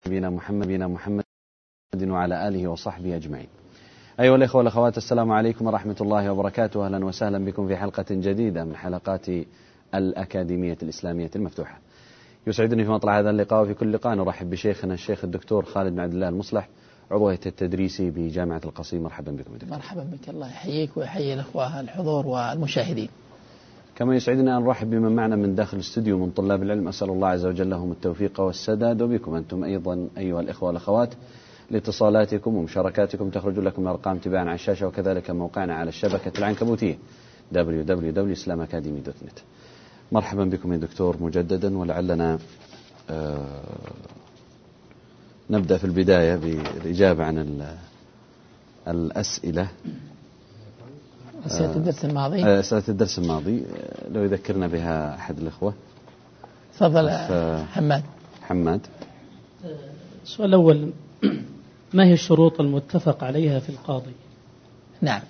نبينا محمد وعلى آله وصحبه أجمعين. أيها الإخوة والأخوات، السلام عليكم ورحمة الله وبركاته. أهلا وسهلا بكم في حلقة جديدة من حلقات الأكاديمية الإسلامية المفتوحة. يسعدني في مطلع هذا اللقاء وفي كل لقاء نرحب بشيخنا الشيخ الدكتور خالد بن عبد الله المصلح، عضو هيئة التدريسي بجامعة القصيم. مرحبا بكم دكتور. مرحبا بك، الله يحييك ويحيي الأخوة الحضور والمشاهدين. كما يسعدنا أن نرحب بمن معنا من داخل الاستوديو من طلاب العلم، أسأل الله عز وجل لهم التوفيق والسداد، وبكم أنتم أيضا أيها الإخوة والأخوات لاتصالاتكم ومشاركاتكم. تخرج لكم الأرقام تباعا على الشاشة، وكذلك موقعنا على الشبكة العنكبوتية www.islamacademy.net. مرحبا بكم يا دكتور مجددا، ولعلنا نبدأ في البداية بالإجابة عن الأسئلة. أسئلة الدرس الماضي. أسئلة الدرس الماضي لو يذكرنا بها أحد الإخوة. تفضل حماد. السؤال الأول: ما هي الشروط المتفق عليها في القاضي؟ نعم،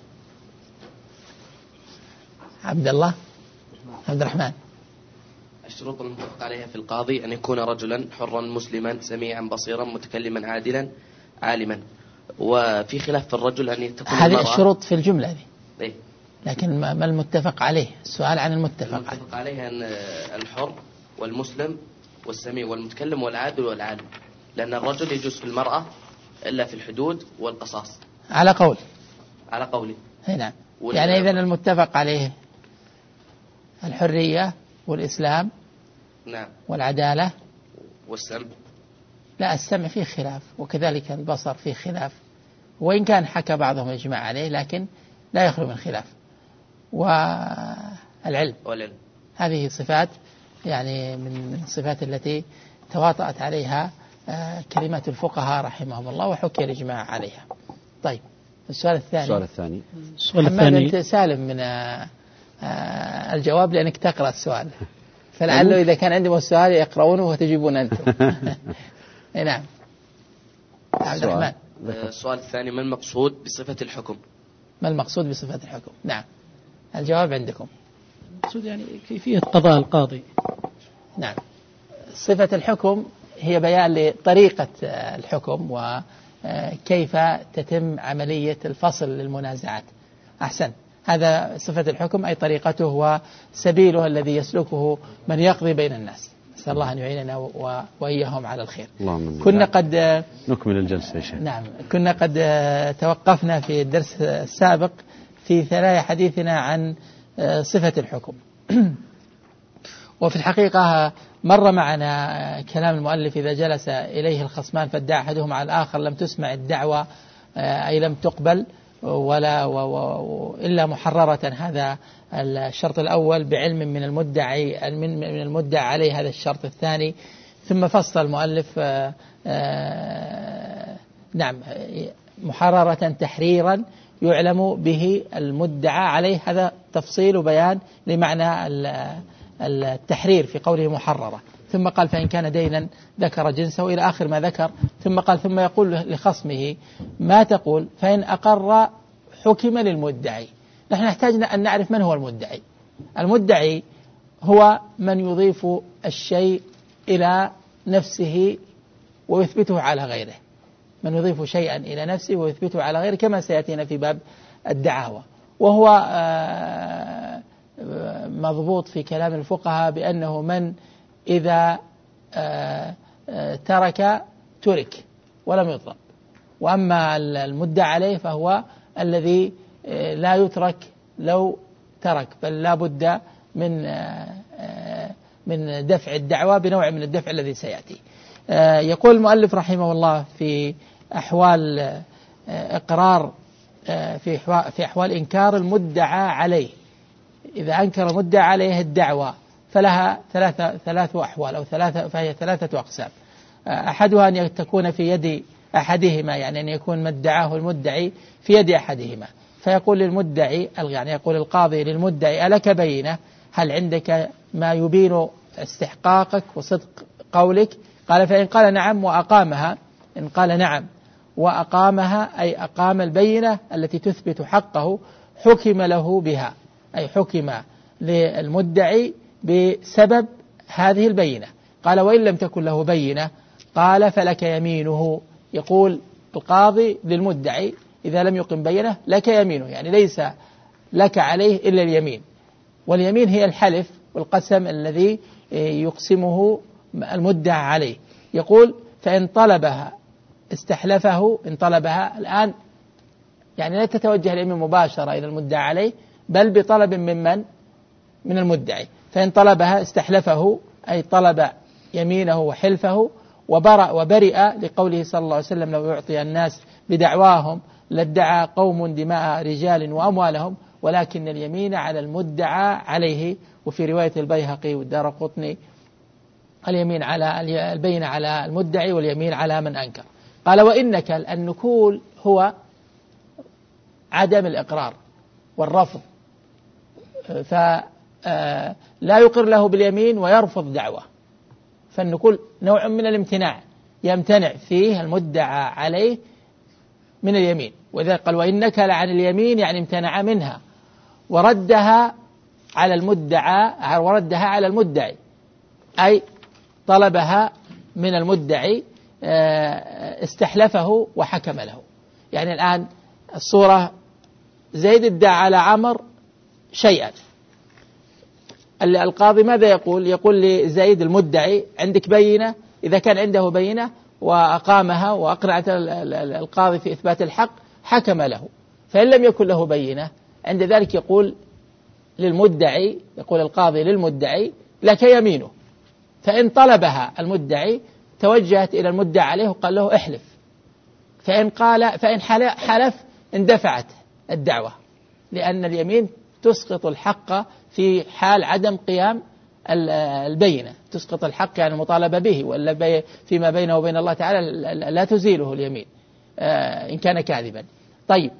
عبد الرحمن. الشروط المتفق عليها في القاضي أن يكون رجلا حرا مسلما سميعا بصيرا متكلما عادلا عالما. وفي خلاف في الرجل أن تكون هذه الشروط في الجملة دي. إيه؟ لكن ما المتفق عليه؟ السؤال عن المتفق عليه أن الحر والمسلم والسميع والمتكلم والعادل والعالم، لأن الرجل يجوز في المرأة إلا في الحدود والقصاص على قولي. نعم. يعني إذن المتفق عليه الحرية والإسلام. نعم. والعدالة والسمع. لا، السمع فيه خلاف، وكذلك البصر فيه خلاف، وإن كان حكى بعضهم إجماع عليه لكن لا يخلو من خلاف. والعلم هذه صفات يعني من الصفات التي تواطأت عليها كلمات الفقهاء رحمهم الله، وحكي الإجماع عليها. طيب، السؤال الثاني. أنت سالم من الجواب لأنك تقرأ السؤال، فلعله إذا كان عندهم السؤال يقرؤونه وتجيبون أنتم. نعم عبد الرحمن. السؤال الثاني: ما المقصود بصفة الحكم؟ نعم، الجواب عندكم. المقصود يعني كيفية قضاء القاضي. نعم، صفة الحكم هي بيان لطريقة الحكم وكيف تتم عملية الفصل للمنازعات. أحسن، هذا صفة الحكم، أي طريقته وسبيله الذي يسلكه من يقضي بين الناس. نسأل الله أن يعيننا وإياهم على الخير. كنا قد نكمل الجلسة يا شيخ. نعم، كنا قد توقفنا في الدرس السابق في ثنايا حديثنا عن صفة الحكم. وفي الحقيقة مر معنا كلام المؤلف: إذا جلس إليه الخصمان فادعى أحدهما على الآخر لم تسمع الدعوة، أي لم تقبل ولا إلا محررة. هذا الشرط الأول بعلم من المدعى عليه، هذا الشرط الثاني. ثم فصل المؤلف نعم محررة تحريرا يعلم به المدعى عليه، هذا تفصيل وبيان لمعنى التحرير في قوله محررة. ثم قال: فإن كان دينا ذكر جنسه إلى آخر ما ذكر. ثم قال: ثم يقول لخصمه: ما تقول؟ فإن أقر حكم للمدعي. نحن نحتاج أن نعرف من هو المدعي. المدعي هو من يضيف الشيء إلى نفسه ويثبته على غيره، من يضيف شيئا إلى نفسه ويثبته على غيره، كما سيأتينا في باب الدعاوى. وهو مضبوط في كلام الفقهاء بأنه من إذا ترك ولم يطلب. وأما المدعى عليه فهو الذي لا يترك لو ترك، بل لا بد من دفع الدعوة بنوع من الدفع الذي سيأتي. يقول المؤلف رحمه الله: في أحوال إقرار في أحوال إنكار المدعى عليه. إذا أنكر المدعى عليه الدعوة فلها ثلاث أحوال أو فهي ثلاثة أقسام. أحدها أن تكون في يد أحدهما، يعني أن يكون ما ادعاه المدعي في يد أحدهما، فيقول للمدعي، يعني يقول القاضي للمدعي: ألك بينة؟ هل عندك ما يبين استحقاقك وصدق قولك؟ قال: فإن قال نعم وأقامها، إن قال نعم وأقامها أي أقام البينة التي تثبت حقه، حكم له بها، أي حكم للمدعي بسبب هذه البينة. قال: وإن لم تكن له بينة قال فلك يمينه. يقول القاضي للمدعي إذا لم يقم بينه لك يمينه، يعني ليس لك عليه إلا اليمين، واليمين هي الحلف والقسم الذي يقسمه المدعى عليه. يقول فإن طلبها استحلفه، إن طلبها الآن يعني لا تتوجه اليمين مباشرة إلى المدعى عليه بل بطلب من المدعي. فإن طلبها استحلفه أي طلب يمينه وحلفه وبرئ لقوله صلى الله عليه وسلم لو يعطي الناس بدعواهم لادعى قوم دماء رجال وأموالهم ولكن اليمين على المدعى عليه. وفي رواية البيهقي والدارقطني اليمين على البينة على المدعي واليمين على من أنكر. قال وإنك النكول هو عدم الإقرار والرفض، فلا يقر له باليمين ويرفض دعوة، فالنكول نوع من الامتناع يمتنع فيه المدعى عليه من اليمين. وذلك قال وإنك لعن اليمين يعني امتنع منها وردها على المدعي أي طلبها من المدعي استحلفه وحكم له. يعني الآن الصورة زيد ادعى على عمر شيئا، القاضي ماذا يقول؟ يقول لزيد المدعي عندك بينة؟ إذا كان عنده بينة وأقامها وأقنعت القاضي في إثبات الحق حكم له. فإن لم يكن له بينة عند ذلك يقول للمدعي، يقول القاضي للمدعي لك يمينه. فإن طلبها المدعي توجهت إلى المدعى عليه وقال له احلف، فإن حلف اندفعت الدعوة، لأن اليمين تسقط الحق في حال عدم قيام البينة، تسقط الحق يعني المطالبة به، ولا فيما بينه وبين الله تعالى لا تزيله اليمين إن كان كاذبا. طيب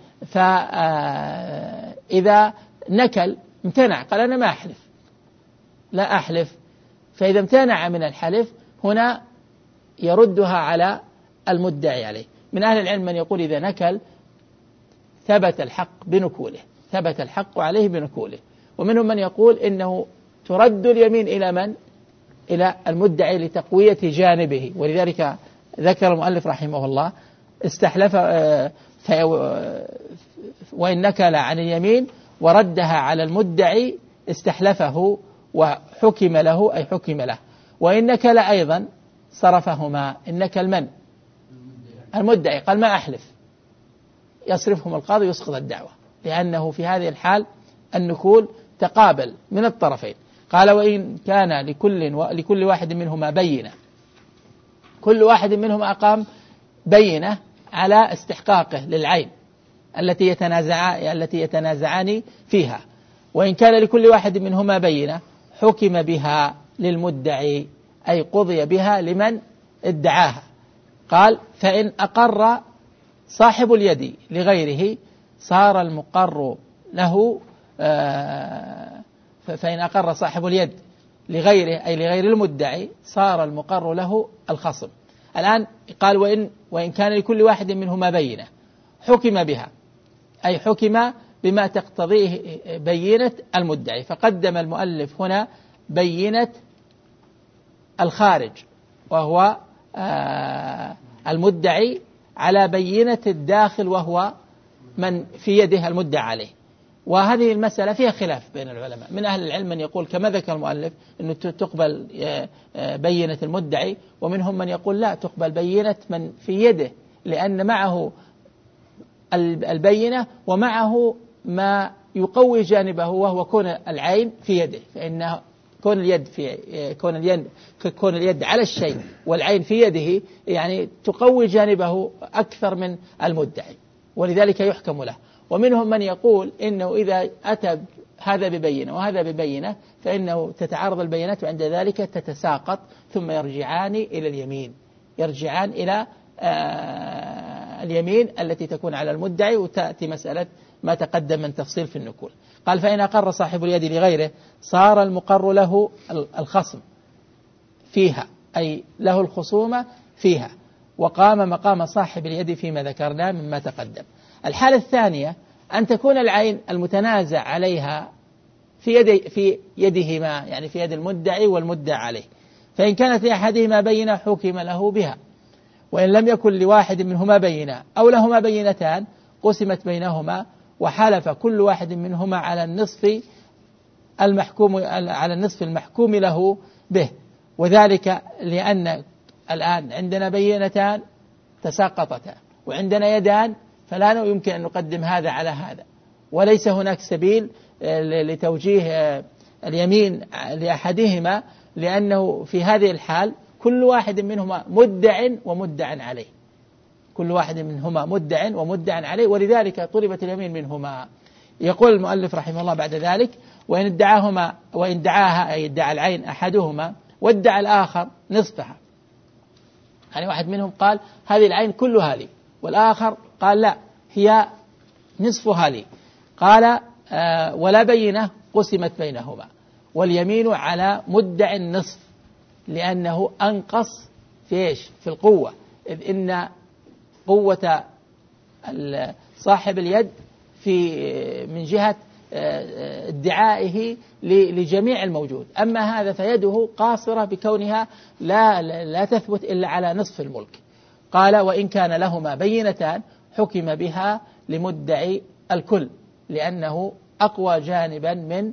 فإذا نكل امتنع قال أنا ما أحلف، لا أحلف، فإذا امتنع من الحلف هنا يردها على المدعي عليه. من أهل العلم من يقول إذا نكل ثبت الحق بنكوله، ثبت الحق عليه بنكوله، ومنهم من يقول إنه ترد اليمين إلى من؟ إلى المدعي لتقوية جانبه. ولذلك ذكر المؤلف رحمه الله استحلف وإن نكل عن اليمين وردها على المدعي استحلفه وحكم له أي حكم له. وإن نكل أيضا صرفهما، إن نكل من؟ المدعي قال ما أحلف، يصرفهم القاضي يسقط الدعوة، لأنه في هذه الحال النكول تقابل من الطرفين. قال وإن كان لكل واحد منهما بينة، كل واحد منهما أقام بينة على استحقاقه للعين التي يتنازعان فيها، وإن كان لكل واحد منهما بينة حكم بها للمدعي أي قضي بها لمن ادعاها. قال فإن أقر صاحب اليد لغيره صار المقر له، فإن أقر صاحب اليد لغيره أي لغير المدعي صار المقر له الخصم. الآن قال وإن كان لكل واحد منهما بينة حكم بها أي حكم بما تقتضيه بينة المدعي، فقدم المؤلف هنا بينة الخارج وهو المدعي على بينة الداخل وهو من في يده المدعى عليه. وهذه المسألة فيها خلاف بين العلماء، من أهل العلم من يقول كما ذكر المؤلف أنه تقبل بينة المدعي، ومنهم من يقول لا تقبل بينة من في يده، لأن معه البينة ومعه ما يقوي جانبه وهو كون العين في يده، فإن كون اليد على الشيء والعين في يده يعني تقوي جانبه أكثر من المدعي، ولذلك يحكم له. ومنهم من يقول إنه إذا أتى هذا ببينة وهذا ببينة فإنه تتعارض البينات وعند ذلك تتساقط ثم يرجعان إلى اليمين، يرجعان إلى اليمين التي تكون على المدعي، وتأتي مسألة ما تقدم من تفصيل في النكول. قال فإن أقر صاحب اليد لغيره صار المقر له الخصم فيها أي له الخصومة فيها، وقام مقام صاحب اليد فيما ذكرناه مما تقدم. الحالة الثانية أن تكون العين المتنازع عليها في يدهما، يعني في يد المدعي والمدعى عليه، فإن كانت لأحدهما بينة حكم له بها، وإن لم يكن لواحد منهما بينة أو لهما بينتان قسمت بينهما، وحلف كل واحد منهما على النصف المحكوم له به. وذلك لأن الآن عندنا بينتان تساقطتا، وعندنا يدان، فلا يمكن أن نقدم هذا على هذا، وليس هناك سبيل لتوجيه اليمين لأحدهما، لأنه في هذه الحال كل واحد منهما مدع ومدع عليه، كل واحد منهما مدع ومدع عليه، ولذلك طلبت اليمين منهما. يقول المؤلف رحمه الله بعد ذلك: وإن دعاها أي ادعى العين أحدهما وادعى الآخر نصفها، يعني واحد منهم قال هذه العين كلها لي، والآخر قال لا هي نصفها لي، قال ولا بينة قسمت بينهما، واليمين على مدع النصف، لأنه أنقص في القوة، إذ إن قوة صاحب اليد من جهة ادعائه لجميع الموجود، أما هذا فيده قاصرة بكونها لا تثبت إلا على نصف الملك. قال وإن كان لهما بينتان حكم بها لمدعي الكل، لأنه أقوى جانبا من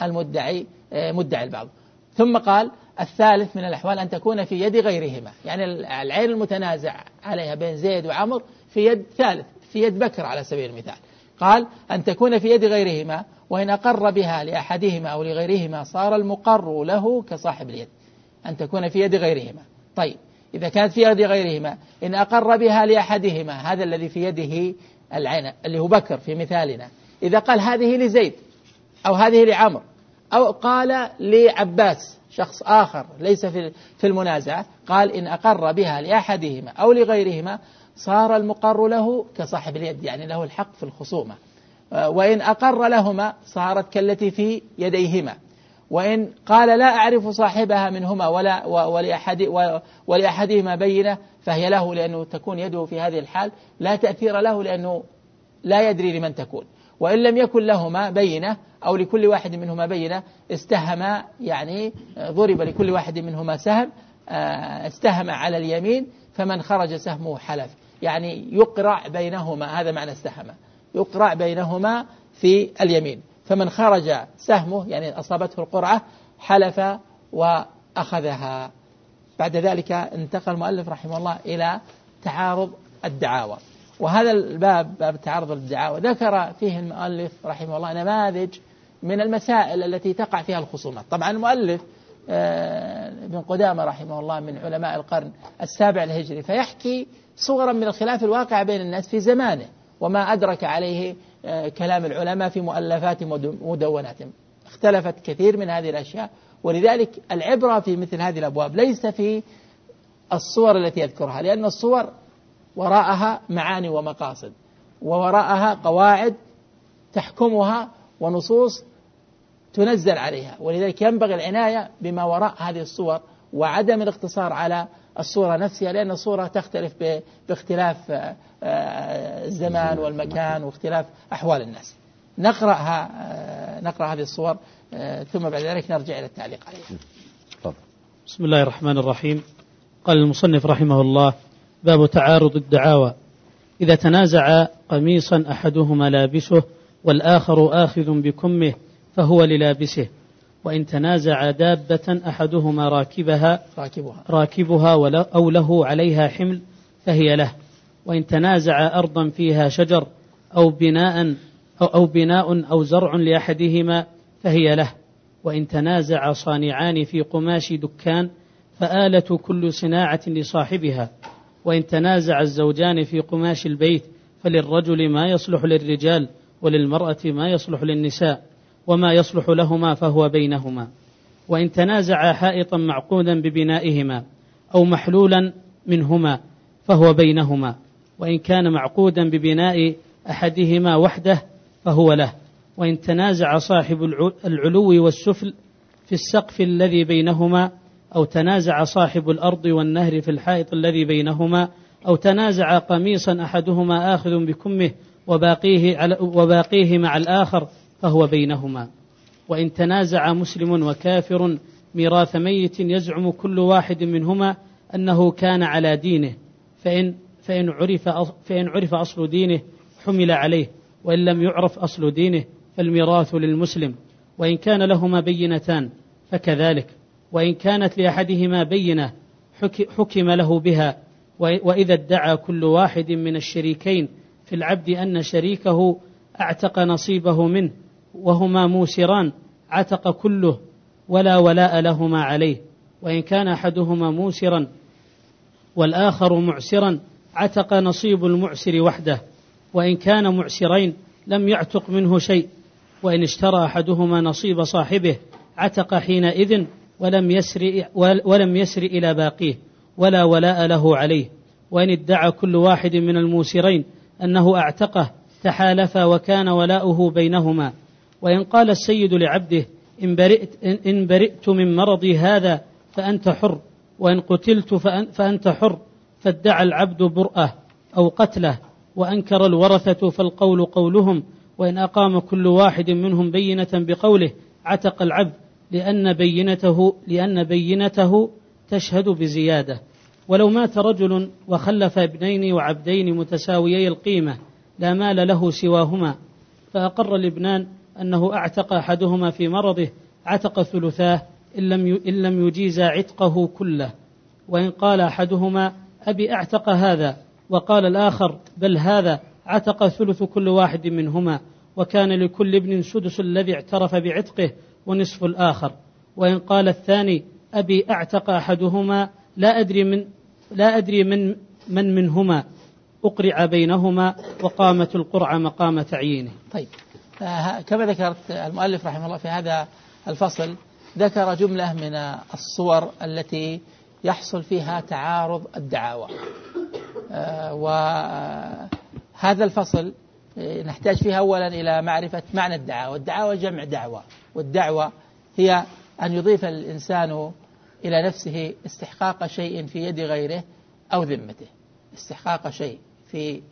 مدعي البعض. ثم قال الثالث من الأحوال أن تكون في يد غيرهما، يعني العين المتنازع عليها بين زيد وعمر في يد ثالث، في يد بكر على سبيل المثال، قال أن تكون في يد غيرهما، وإن أقر بها لأحدهما أو لغيرهما صار المقر له كصاحب اليد. أن تكون في يد غيرهما، طيب إذا كانت في يد غيرهما إن أقر بها لأحدهما، هذا الذي في يده العين اللي هو بكر في مثالنا، إذا قال هذه لزيد أو هذه لعمر أو قال لعباس شخص آخر ليس في المنازعة، قال إن أقر بها لأحدهما أو لغيرهما صار المقر له كصاحب اليد، يعني له الحق في الخصومة. وإن أقر لهما صارت كالتي في يديهما. وإن قال لا أعرف صاحبها منهما ولأحدهما بينة فهي له، لأنه تكون يده في هذه الحال لا تأثير له، لأنه لا يدري لمن تكون. وإن لم يكن لهما بينة أو لكل واحد منهما بينة استهما، يعني ضرب لكل واحد منهما سهم، استهم على اليمين، فمن خرج سهمه حلف، يعني يقرع بينهما، هذا معنى استهم، يقرع بينهما في اليمين، فمن خرج سهمه يعني أصابته القرعة حلف وأخذها. بعد ذلك انتقل المؤلف رحمه الله إلى تعارض الدعاوى، وهذا الباب باب تعارض الدعاوى ذكر فيه المؤلف رحمه الله نماذج من المسائل التي تقع فيها الخصومات. طبعا المؤلف ابن قدامة رحمه الله من علماء القرن السابع الهجري، فيحكي صورا من الخلاف الواقع بين الناس في زمانه، وما أدرك عليه كلام العلماء في مؤلفات مدوناتهم. اختلفت كثير من هذه الأشياء، ولذلك العبرة في مثل هذه الأبواب ليس في الصور التي يذكرها، لأن الصور وراءها معاني ومقاصد، ووراءها قواعد تحكمها ونصوص تنزل عليها، ولذلك ينبغي العناية بما وراء هذه الصور وعدم الاقتصار على الصورة نفسها، لأن الصورة تختلف باختلاف الزمان والمكان واختلاف أحوال الناس. نقرأ هذه الصور ثم بعد ذلك نرجع إلى التعليق عليها. بسم الله الرحمن الرحيم. قال المصنف رحمه الله: باب تعارض الدعاوى. إذا تنازع قميصا أحدهما لابسه والآخر آخذ بكمه فهو للابسه، وإن تنازع دابة أحدهما راكبها أو له عليها حمل فهي له، وإن تنازع أرضا فيها شجر أو بناء أو زرع لأحدهما فهي له، وإن تنازع صانعان في قماش دكان فآلة كل صناعة لصاحبها، وإن تنازع الزوجان في قماش البيت فللرجل ما يصلح للرجال وللمرأة ما يصلح للنساء، وما يصلح لهما فهو بينهما. وإن تنازع حائطا معقودا ببنائهما أو محلولا منهما فهو بينهما، وإن كان معقودا ببناء أحدهما وحده فهو له، وإن تنازع صاحب العلو والسفل في السقف الذي بينهما، أو تنازع صاحب الأرض والنهر في الحائط الذي بينهما، أو تنازع قميصا أحدهما آخذ بكمه وباقيه مع الآخر فهو بينهما. وإن تنازع مسلم وكافر ميراث ميت يزعم كل واحد منهما أنه كان على دينه، فإن عرف أصل دينه حمل عليه، وإن لم يعرف أصل دينه فالميراث للمسلم، وإن كان لهما بينتان فكذلك، وإن كانت لأحدهما بينة حكم له بها. وإذا ادعى كل واحد من الشريكين في العبد أن شريكه اعتق نصيبه منه وهما موسران عتق كله ولا ولاء لهما عليه، وإن كان أحدهما موسرا والآخر معسرا عتق نصيب المعسر وحده، وإن كان معسرين لم يعتق منه شيء، وإن اشترى أحدهما نصيب صاحبه عتق حينئذ ولم يسر إلى باقيه ولا ولاء له عليه. وإن ادعى كل واحد من الموسرين أنه اعتقه تحالفا وكان ولاؤه بينهما. وإن قال السيد لعبده إن برئت من مرضي هذا فأنت حر، وإن قتلت فأنت حر، فادعى العبد برأه أو قتله وأنكر الورثة فالقول قولهم، وإن أقام كل واحد منهم بينة بقوله عتق العبد لأن بينته تشهد بزيادة. ولو مات رجل وخلف ابنين وعبدين متساويي القيمة لا مال له سواهما، فأقر الابنان أنه اعتق أحدهما في مرضه عتق ثلثاه إن لم يجيز عتقه كله. وإن قال أحدهما أبي اعتق هذا وقال الآخر بل هذا عتق ثلث كل واحد منهما، وكان لكل ابن سدس الذي اعترف بعتقه ونصف الآخر. وإن قال الثاني أبي اعتق أحدهما لا أدري من منهما أقرع بينهما وقامت القرعة مقام تعيينه. طيب، كما ذكرت المؤلف رحمه الله في هذا الفصل ذكر جملة من الصور التي يحصل فيها تعارض الدعاوى، وهذا الفصل نحتاج فيه أولا إلى معرفة معنى الدعاوى. الدعاوى جمع دعوة، والدعوة هي أن يضيف الإنسان إلى نفسه استحقاق شيء في يد غيره أو ذمته، استحقاق شيء في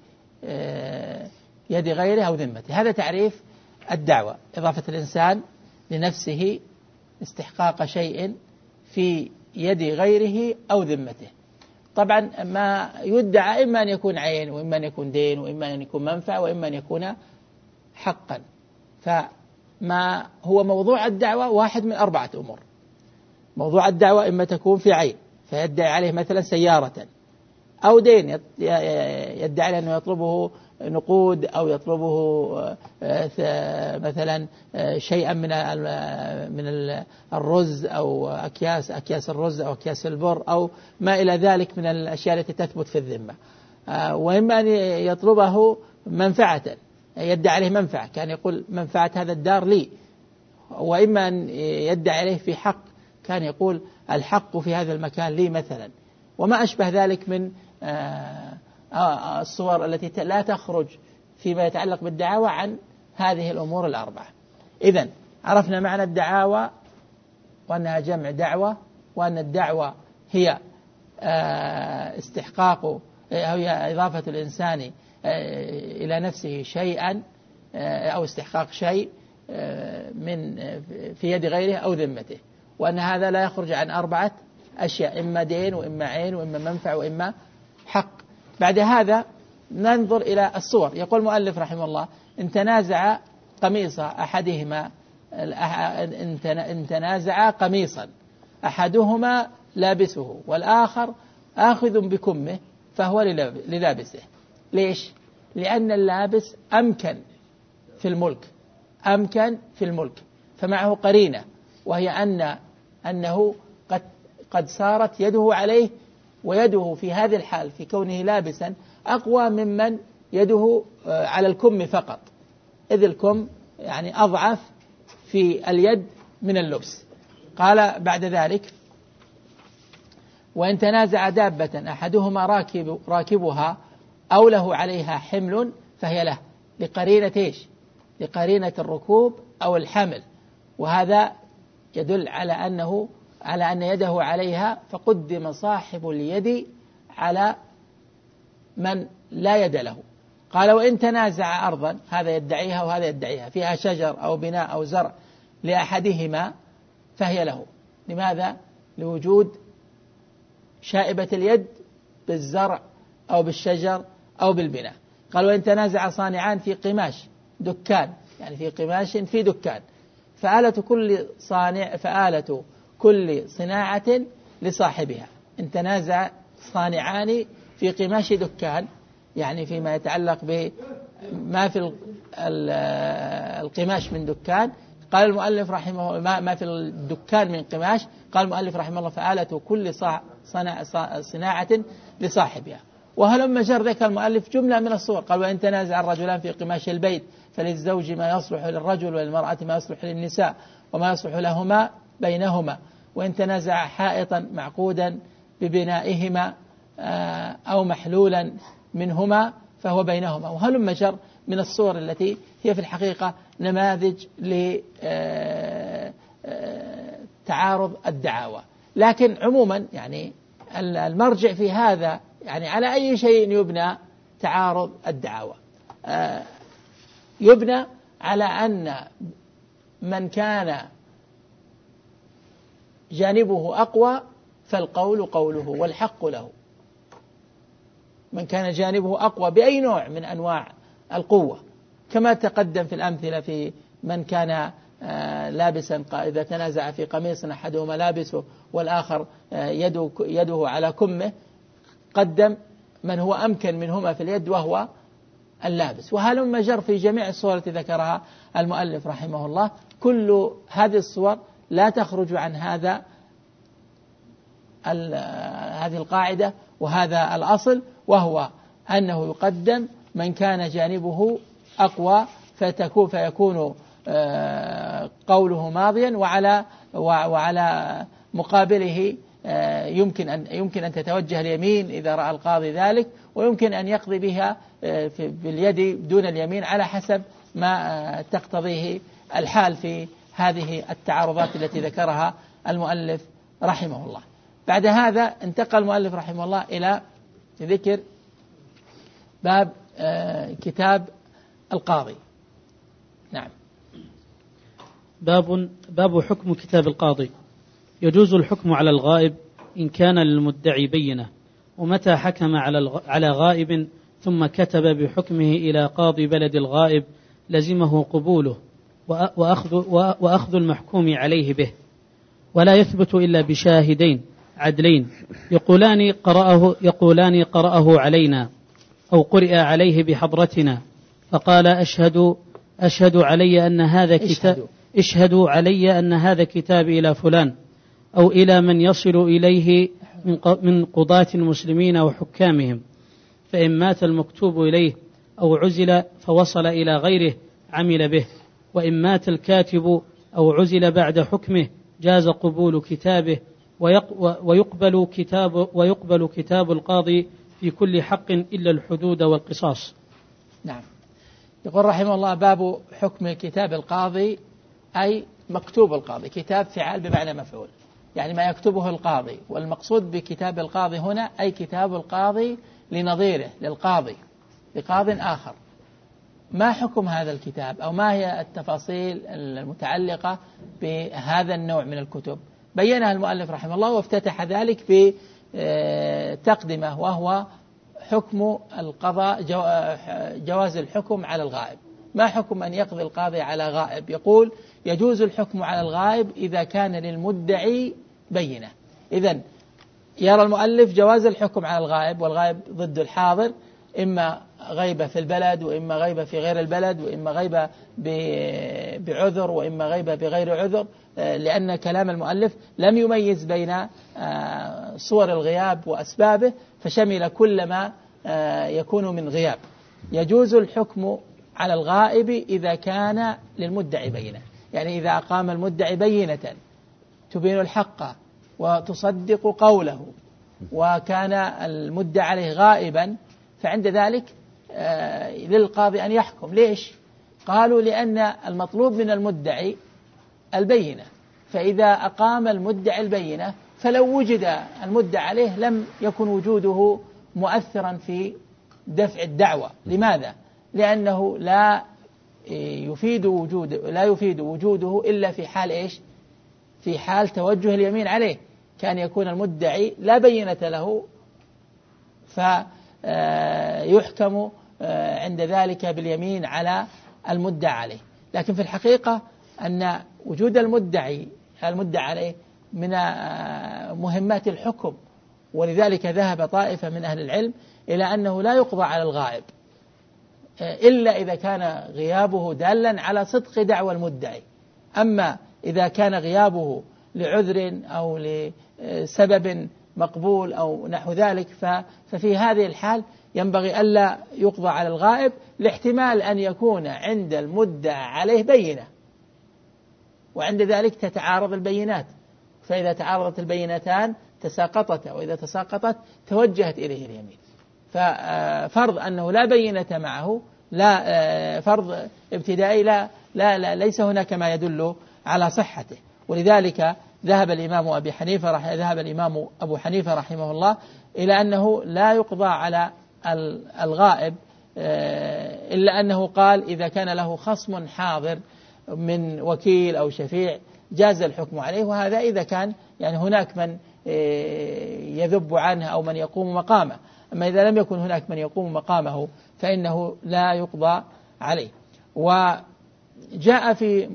يد غيره أو ذمته، هذا تعريف الدعوة، إضافة الإنسان لنفسه استحقاق شيء في يد غيره أو ذمته. طبعا ما يدعى إما أن يكون عين، وإما أن يكون دين، وإما أن يكون منفعة، وإما أن يكون حقا. فما هو موضوع الدعوة واحد من 4 أمور. موضوع الدعوة إما تكون في عين فيدعي عليه مثلا سيارة، أو دين يدعي أنه يطلبه نقود، أو يطلبه مثلا شيئا من الرز، أو أكياس الرز، أو أكياس البر، أو ما إلى ذلك من الأشياء التي تثبت في الذمة. وإما أن يطلبه منفعة، يدعي عليه منفعة، كان يقول منفعة هذا الدار لي. وإما أن يدعي عليه في حق، كان يقول الحق في هذا المكان لي مثلا، وما أشبه ذلك من الصور التي لا تخرج فيما يتعلق بالدعاوى عن هذه الأمور ال4. إذن عرفنا معنى الدعاوى، وأنها جمع دعوة، وأن الدعوة هي استحقاق أو هي إضافة الإنسان إلى نفسه شيئا أو استحقاق شيء من في يد غيره أو ذمته، وأن هذا لا يخرج عن 4 أشياء، إما دين، وإما عين، وإما منفع، وإما حق. بعد هذا ننظر إلى الصور. يقول المؤلف رحمه الله إن تنازع قميص أحدهما، إن تنازع قميصا أحدهما لابسه والآخر آخذ بكمه فهو للابسه. ليش؟ لأن اللابس أمكن في الملك، فمعه قرينة، وهي أنه قد صارت يده عليه، ويده في هذه الحال في كونه لابسا أقوى ممن يده على الكم فقط، إذ الكم يعني أضعف في اليد من اللبس. قال بعد ذلك وإن تنازع دابة أحدهما راكبها أو له عليها حمل فهي له، لقرينة إيش؟ لقرينة الركوب أو الحمل، وهذا يدل على أن يده عليها، فقدم صاحب اليد على من لا يد له. قال وإن تنازع أرضا، هذا يدعيها وهذا يدعيها، فيها شجر أو بناء أو زرع لأحدهما فهي له، لماذا؟ لوجود شائبة اليد بالزرع أو بالشجر أو بالبناء. قال وإن تنازع صانعان في قماش دكان، يعني في قماش في دكان، فآلة كل صناعة لصاحبها. إن تنازع صانعان في قماش دكان، يعني فيما يتعلق بما في القماش من دكان، قال المؤلف رحمه الله ما في الدكان من قماش، قال المؤلف رحمه الله فآلة كل صناعة لصاحبها. وهلما جر ذكر المؤلف جملة من الصور، قال وإن تنازع الرجلان في قماش البيت فللزوج ما يصلح للرجل وللمرأة ما يصلح للنساء وما يصلح لهما بينهما، وإن تنازع حائطا معقودا ببنائهما أو محلولا منهما فهو بينهما. وهلما جر من الصور التي هي في الحقيقة نماذج لتعارض الدعاوى. لكن عموما يعني المرجع في هذا يعني على أي شيء يبنى تعارض الدعاوى؟ يبنى على أن من كان جانبه أقوى فالقول قوله والحق له. من كان جانبه أقوى بأي نوع من أنواع القوة، كما تقدم في الأمثلة في من كان لابسا إذا تنازع في قميص أحدهما لابسه والآخر يده على كمه، قدم من هو أمكن منهما في اليد وهو اللابس. وهلما جر في جميع الصور التي ذكرها المؤلف رحمه الله. كل هذه الصور لا تخرج عن هذه القاعدة وهذا الأصل، وهو أنه يقدم من كان جانبه أقوى فيكون قوله ماضيا، وعلى مقابله يمكن أن تتوجه اليمين إذا رأى القاضي ذلك، ويمكن أن يقضي بها باليد دون اليمين على حسب ما تقتضيه الحال في هذه التعارضات التي ذكرها المؤلف رحمه الله. بعد هذا انتقل المؤلف رحمه الله إلى ذكر باب كتاب القاضي. نعم. باب حكم كتاب القاضي. يجوز الحكم على الغائب إن كان للمدعي بينة، ومتى حكم على غائب ثم كتب بحكمه إلى قاضي بلد الغائب لزمه قبوله وأخذ المحكوم عليه به، ولا يثبت إلا بشاهدين عدلين يقولان قرأه علينا أو قرئ عليه بحضرتنا، فقال اشهدوا علي أن هذا كتاب إلى فلان أو إلى من يصل إليه من قضاة المسلمين وحكامهم، فإن مات المكتوب إليه أو عزل فوصل إلى غيره عمل به، وإن مات الكاتب أو عزل بعد حكمه جاز قبول كتابه، ويقبل كتاب القاضي في كل حق إلا الحدود والقصاص. نعم. يقول رحمه الله باب حكم كتاب القاضي، أي مكتوب القاضي. كتاب فعال بمعنى مفعول، يعني ما يكتبه القاضي، والمقصود بكتاب القاضي هنا أي كتاب القاضي لنظيره للقاضي لقاض آخر. ما حكم هذا الكتاب أو ما هي التفاصيل المتعلقة بهذا النوع من الكتب؟ بينها المؤلف رحمه الله وافتتح ذلك بتقدمة، وهو حكم القضاء، جواز الحكم على الغائب. ما حكم أن يقضي القاضي على غائب؟ يقول يجوز الحكم على الغائب إذا كان للمدعي بينة. إذن يرى المؤلف جواز الحكم على الغائب، والغائب ضد الحاضر، إما غيبة في البلد وإما غيبة في غير البلد، وإما غيبة بعذر وإما غيبة بغير عذر، لأن كلام المؤلف لم يميز بين صور الغياب وأسبابه، فشمل كل ما يكون من غياب. يجوز الحكم على الغائب إذا كان للمدعي بينة، يعني إذا أقام المدعي بينة تبين الحق وتصدق قوله وكان المدعي عليه غائبا، فعند ذلك للقاضي أن يحكم. ليش؟ قالوا لأن المطلوب من المدعي البينة، فإذا أقام المدعي البينة فلو وجد المدعي عليه لم يكن وجوده مؤثرا في دفع الدعوة. لماذا؟ لأنه لا يفيد وجوده إلا في حال إيش؟ في حال توجه اليمين عليه، كان يكون المدعي لا بينة له فيحكم عند ذلك باليمين على المدعى عليه. لكن في الحقيقة أن وجود المدعى عليه من مهمات الحكم، ولذلك ذهب طائفة من أهل العلم إلى أنه لا يقضى على الغائب إلا إذا كان غيابه دالا على صدق دعوى المدعي. أما إذا كان غيابه لعذر أو لسبب مقبول أو نحو ذلك ففي هذه الحال ينبغي ألا يقضى على الغائب، لاحتمال أن يكون عند المدعى عليه بينة، وعند ذلك تتعارض البينات، فإذا تعارضت البينتان تساقطتا، وإذا تساقطت توجهت إليه اليمين. ففرض أنه لا بينة معه، لا فرض ابتدائي لا ليس هناك ما يدل على صحته. ولذلك ذهب الإمام أبو حنيفة رحمه الله إلى أنه لا يقضى على الغائب، إلا أنه قال إذا كان له خصم حاضر من وكيل أو شفيع جاز الحكم عليه، وهذا إذا كان يعني هناك من يذب عنه أو من يقوم مقامه. أما إذا لم يكن هناك من يقوم مقامه فإنه لا يقضى عليه. وجاء في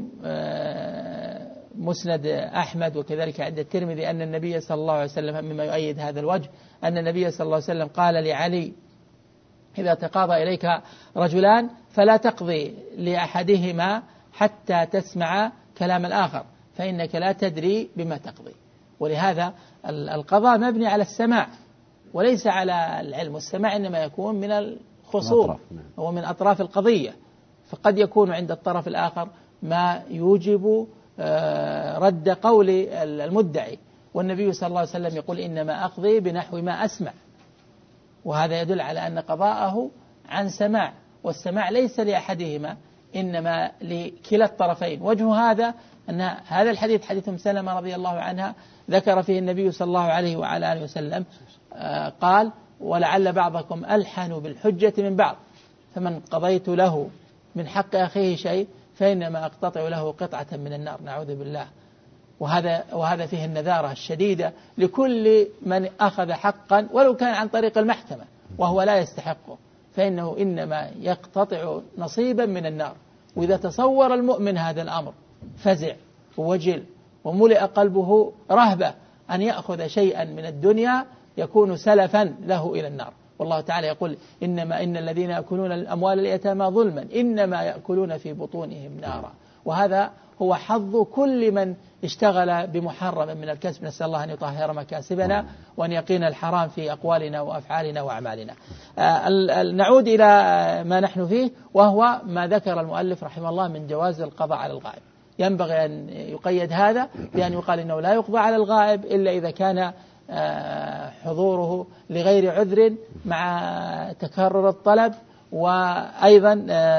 مسند أحمد وكذلك عند الترمذي أن النبي صلى الله عليه وسلم، مما يؤيد هذا الوجه، أن النبي صلى الله عليه وسلم قال لعلي: إذا تقاضى إليك رجلان فلا تقضي لأحدهما حتى تسمع كلام الآخر، فإنك لا تدري بما تقضي. ولهذا القضاء مبني على السماع وليس على العلم، والسماع إنما يكون من الخصوم ومن أطراف القضية، فقد يكون عند الطرف الآخر ما يوجب رد قول المدعي، والنبي صلى الله عليه وسلم يقول: إنما أقضي بنحو ما أسمع. وهذا يدل على أن قضاءه عن سماع، والسماع ليس لأحدهما إنما لكلا الطرفين. وجه هذا أن هذا الحديث حديث أم سلمة رضي الله عنها ذكر فيه النبي صلى الله عليه وعلى آله وسلم قال: ولعل بعضكم ألحن بالحجة من بعض، فمن قضيت له من حق أخيه شيء فإنما أقتطع له قطعة من النار، نعوذ بالله. وهذا فيه النذارة الشديدة لكل من أخذ حقا ولو كان عن طريق المحكمة وهو لا يستحقه، فإنه إنما يقتطع نصيبا من النار. وإذا تصور المؤمن هذا الأمر فزع ووجل وملئ قلبه رهبة أن يأخذ شيئا من الدنيا يكون سلفا له إلى النار. والله تعالى يقول: إن الذين يأكلون الأموال اليتامى ظلما إنما يأكلون في بطونهم نارا. وهذا هو حظ كل من اشتغل بمحرم من الكسب. نسأل الله أن يطهر مكاسبنا وأن يقينا الحرام في أقوالنا وأفعالنا وأعمالنا. نعود إلى ما نحن فيه، وهو ما ذكر المؤلف رحمه الله من جواز القضاء على الغائب. ينبغي أن يقيد هذا بأن يقال إنه لا يقضى على الغائب إلا إذا كان حضوره لغير عذر مع تكرر الطلب، وأيضا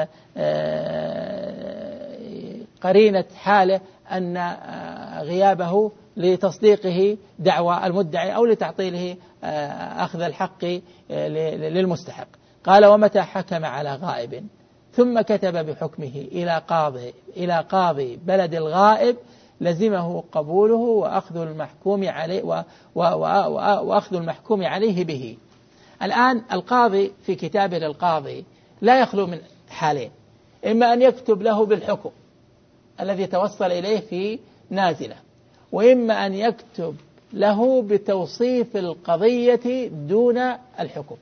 قرينة حاله أن غيابه لتصديقه دعوى المدعي أو لتعطيله أخذ الحق للمستحق. قال: ومتى حكم على غائب ثم كتب بحكمه إلى قاضي بلد الغائب لزمه قبوله وأخذ المحكوم عليه به. الآن القاضي في كتابه للقاضي لا يخلو من حالين: إما أن يكتب له بالحكم الذي توصل إليه في نازلة، وإما أن يكتب له بتوصيف القضية دون الحكم.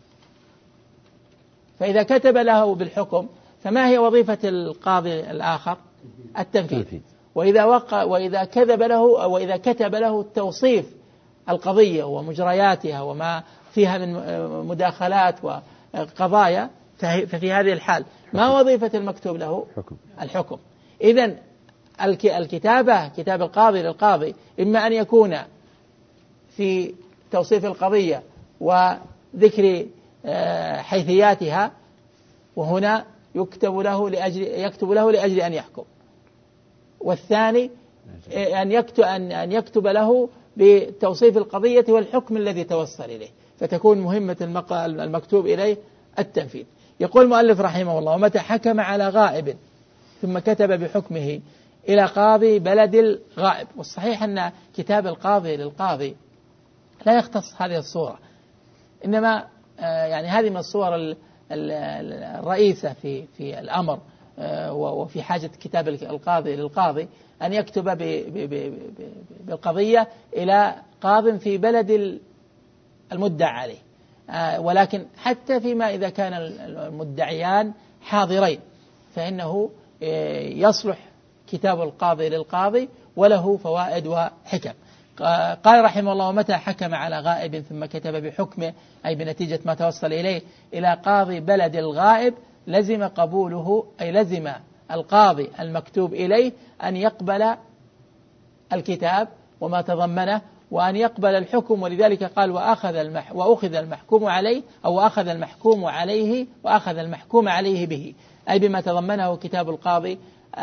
فإذا كتب له بالحكم فما هي وظيفة القاضي الآخر؟ التنفيذ. وإذا كتب له توصيف القضية ومجرياتها وما فيها من مداخلات وقضايا، ففي هذه الحال ما وظيفة المكتوب له؟ الحكم. إذن الكتابة، كتاب القاضي للقاضي، إما أن يكون في توصيف القضية وذكر حيثياتها، وهنا يكتب له لأجل أن يحكم، والثاني أن يكتب له بتوصيف القضية والحكم الذي توصل إليه، فتكون مهمة المكتوب إليه التنفيذ. يقول المؤلف رحمه الله: ومتى حكم على غائب ثم كتب بحكمه إلى قاضي بلد الغائب. والصحيح أن كتاب القاضي للقاضي لا يختص هذه الصورة، إنما يعني هذه من الصور الرئيسة في الأمر، وفي حاجة كتاب القاضي للقاضي أن يكتب بالقضية إلى قاض في بلد المدعى عليه. ولكن حتى فيما إذا كان المدعيان حاضرين فإنه يصلح كتاب القاضي للقاضي وله فوائد وحكم. قال رحمه الله: ومتى حكم على غائب ثم كتب بحكمه، أي بنتيجة ما توصل إليه، إلى قاضي بلد الغائب، لزم قبوله، أي لزم القاضي المكتوب إليه أن يقبل الكتاب وما تضمنه، وأن يقبل الحكم. ولذلك قال: وأخذ المحكوم عليه، أو أخذ المحكوم عليه وأخذ المحكوم عليه به، أي بما تضمنه كتاب القاضي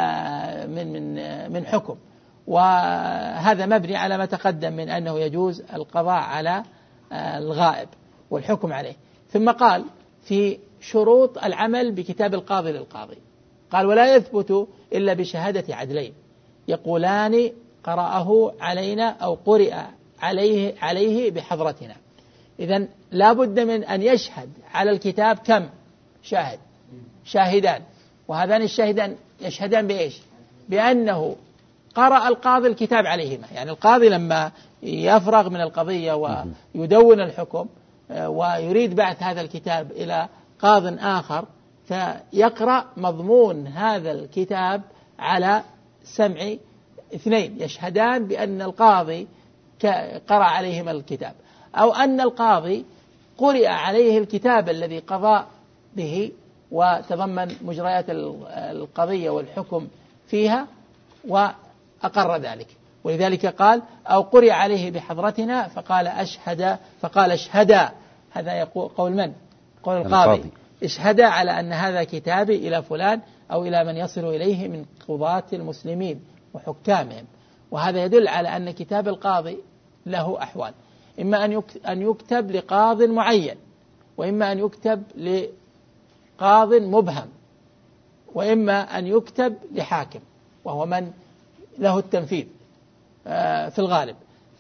من حكم. وهذا مبني على ما تقدم من أنه يجوز القضاء على الغائب والحكم عليه. ثم قال في شروط العمل بكتاب القاضي للقاضي، قال: ولا يثبت إلا بشهادة عدلين يقولان قرأه علينا أو قرئ عليه بحضرتنا. إذن لا بد من أن يشهد على الكتاب كم شاهدان، وهذان الشاهدان يشهدان بإيش؟ بأنه قرأ القاضي الكتاب عليهما. يعني القاضي لما يفرغ من القضية ويدون الحكم ويريد بعث هذا الكتاب إلى قاض آخر، فيقرأ مضمون هذا الكتاب على سمع اثنين يشهدان بأن القاضي قرأ عليهما الكتاب، أو أن القاضي قرئ عليه الكتاب الذي قضى به وتضمن مجريات القضية والحكم فيها وأقر ذلك. ولذلك قال: أو قرئ عليه بحضرتنا، فقال اشهدا. هذا يقول قول من؟ قول القاضي. اشهدا على أن هذا كتابي إلى فلان أو إلى من يصل إليه من قضاة المسلمين وحكامهم. وهذا يدل على أن كتاب القاضي له أحوال: إما أن يكتب لقاض معين، وإما أن يكتب لقاض مبهم، وإما أن يكتب لحاكم وهو من له التنفيذ في الغالب.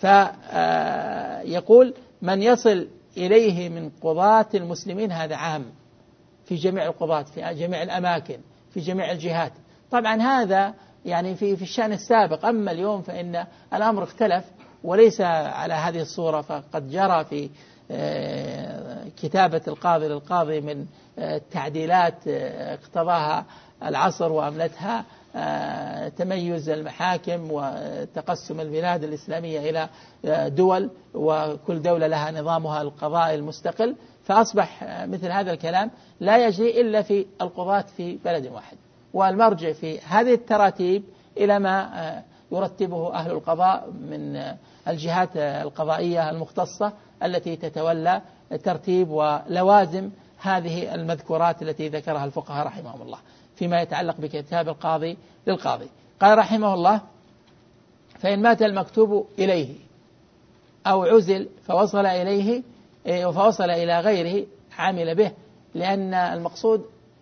فيقول: من يصل إليه من قضاة المسلمين، هذا عام في جميع القضاة في جميع الأماكن في جميع الجهات. طبعا هذا يعني في الشأن السابق، أما اليوم فإن الأمر اختلف وليس على هذه الصورة. فقد جرى في كتابة القاضي للقاضي من تعديلات اقتضاها العصر وأملتها تميز المحاكم وتقسم البلاد الإسلامية إلى دول، وكل دولة لها نظامها القضائي المستقل. فأصبح مثل هذا الكلام لا يجري إلا في القضاة في بلد واحد، والمرجع في هذه التراتيب إلى ما يرتبه أهل القضاء من الجهات القضائية المختصة التي تتولى ترتيب ولوازم هذه المذكورات التي ذكرها الفقهاء رحمهم الله فيما يتعلق بكتاب القاضي للقاضي. قال رحمه الله: فإن مات المكتوب إليه أو عزل فوصل إليه فوصل إلى غيره عمل به، لأن المقصود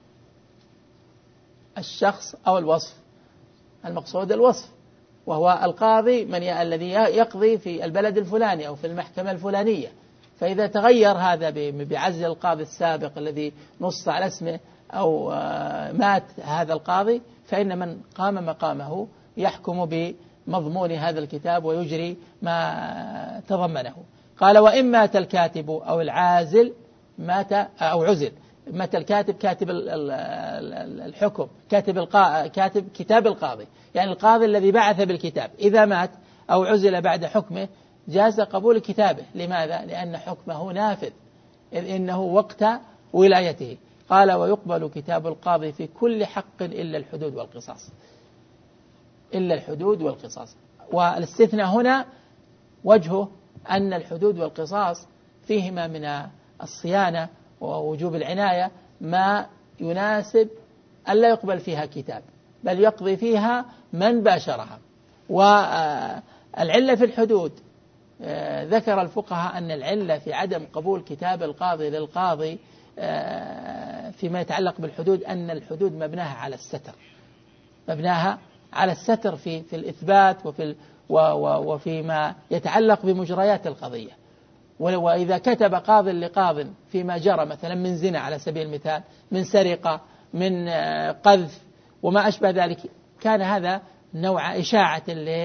الشخص أو الوصف. المقصود الوصف، وهو القاضي الذي يقضي في البلد الفلاني أو في المحكمة الفلانية. فإذا تغير هذا بعزل القاضي السابق الذي نص على اسمه أو مات هذا القاضي، فإن من قام مقامه يحكم بمضمون هذا الكتاب ويجري ما تضمنه. قال: وإن مات الكاتب أو العازل مات أو عزل. مات الكاتب، كاتب الحكم، كاتب كتاب القاضي، يعني القاضي الذي بعث بالكتاب، إذا مات أو عزل بعد حكمه جاز قبول كتابه. لماذا؟ لأن حكمه نافذ، إذ إنه وقت ولايته. قال: ويقبل كتاب القاضي في كل حق إلا الحدود والقصاص. إلا الحدود والقصاص. والاستثناء هنا وجهه أن الحدود والقصاص فيهما من الصيانة ووجوب العناية ما يناسب ألا يقبل فيها كتاب، بل يقضي فيها من باشرها. والعلة في الحدود، ذكر الفقهاء أن العلة في عدم قبول كتاب القاضي للقاضي فيما يتعلق بالحدود أن الحدود مبناها على الستر، مبناها على الستر في الإثبات وفيما يتعلق بمجريات القضية. وإذا كتب قاض لقاض فيما جرى مثلا من زنا على سبيل المثال، من سرقة، من قذف وما أشبه ذلك، كان هذا نوع إشاعة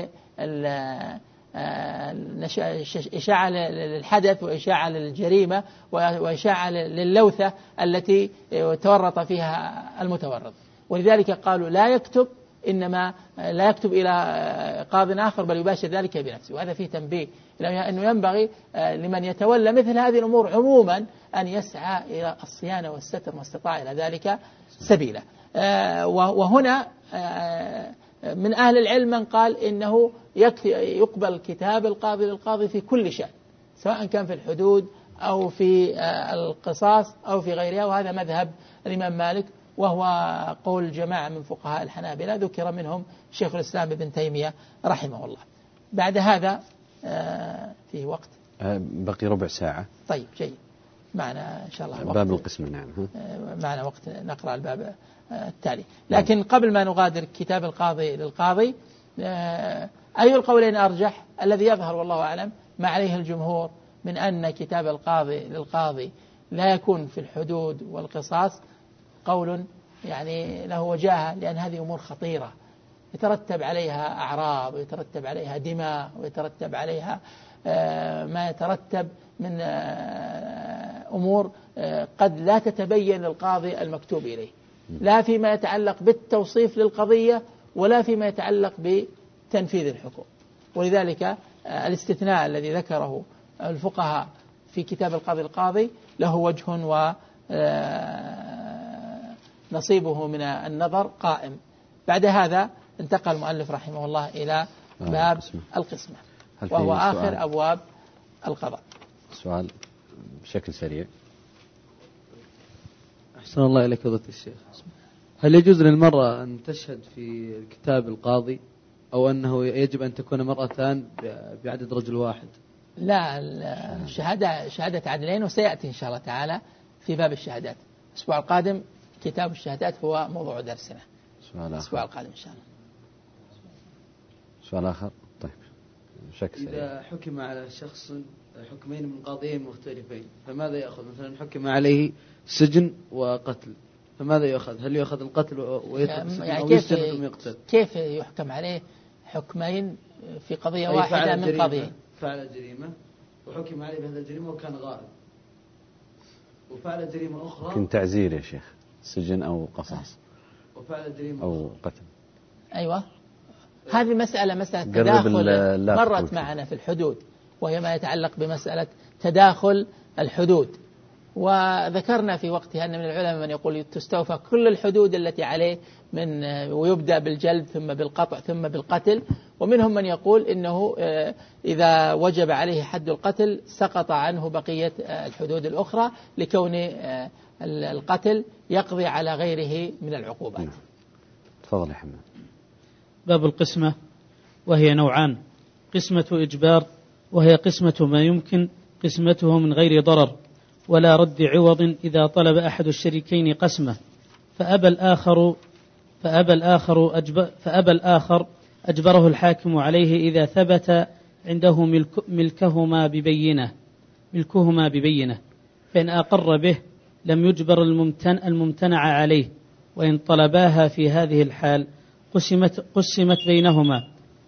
إشاعة للحدث وإشاعة للجريمة وإشاعة للوثة التي تورط فيها المتورط. ولذلك قالوا لا يكتب، إنما لا يكتب إلى قاض آخر بل يباشر ذلك بنفسه. وهذا فيه تنبيه أنه ينبغي لمن يتولى مثل هذه الأمور عموما أن يسعى إلى الصيانة والستر ما استطاع إلى ذلك سبيلا. وهنا من أهل العلم من قال إنه يقبل كتاب القاضي للقاضي في كل شأن، سواء كان في الحدود أو في القصاص أو في غيرها، وهذا مذهب الإمام مالك، وهو قول جماعة من فقهاء الحنابلة ذكر منهم شيخ الإسلام ابن تيمية رحمه الله. بعد هذا فيه وقت بقي ربع ساعة. طيب جيد، معنا إن شاء الله وقت باب القسمة. نعم معنا وقت نقرأ الباب التالي. لكن قبل ما نغادر كتاب القاضي للقاضي، أي القولين أرجح؟ الذي يظهر والله أعلم ما عليه الجمهور من أن كتاب القاضي للقاضي لا يكون في الحدود والقصاص قول يعني له وجاهة، لأن هذه أمور خطيرة يترتب عليها أعراض ويترتب عليها دماء ويترتب عليها ما يترتب من أمور قد لا تتبين للقاضي المكتوب إليه، لا فيما يتعلق بالتوصيف للقضية ولا فيما يتعلق بتنفيذ الحكم. ولذلك الاستثناء الذي ذكره الفقهاء في كتاب القاضي القاضي له وجه ونصيبه من النظر قائم. بعد هذا انتقل المؤلف رحمه الله إلى باب القسمة، وهو آخر أبواب القضاء. سؤال بشكل سريع. أحسن الله إليك فضيلة الشيخ، هل يجوز للمرأة أن تشهد في كتاب القاضي، أو أنه يجب أن تكون مرأتان بعدد رجل واحد؟ لا، شهادة عدلين، وسيأتي إن شاء الله تعالى في باب الشهادات. الأسبوع القادم كتاب الشهادات هو موضوع درسنا. الأسبوع القادم إن شاء الله. سؤال آخر. طيب بشكل سريع. إذا حكم على شخص حكمين من قاضيين مختلفين فماذا يأخذ؟ مثلا حكم عليه سجن وقتل، فماذا يأخذ؟ هل يأخذ القتل ويترك السجن أو يسجن ثم يقتل؟ كيف يحكم عليه حكمين في قضية واحدة من قضية؟ فعل جريمة وحكم عليه بهذا الجريمة وكان غائب، وفعل جريمة أخرى يمكن تعزير يا شيخ، سجن أو قصاص، وفعل جريمة أو قتل. أيوة، هذه مسألة تداخل مرت معنا في الحدود، وهي ما يتعلق بمسألة تداخل الحدود. وذكرنا في وقتها أن من العلماء من يقول تستوفى كل الحدود التي عليه ويبدأ بالجلد ثم بالقطع ثم بالقتل، ومنهم من يقول إنه إذا وجب عليه حد القتل سقط عنه بقية الحدود الأخرى، لكون القتل يقضي على غيره من العقوبات. تفضل يا حمد. باب القسمة، وهي نوعان: قسمة إجبار، وهي قسمة ما يمكن قسمته من غير ضرر ولا رد عوض إذا طلب أحد الشريكين قسمة فأبى الآخر أجبره الحاكم عليه إذا ثبت عنده ملكهما ببينة، فإن أقر به لم يجبر الممتنع عليه، وإن طلباها في هذه الحال قسمت بينهما،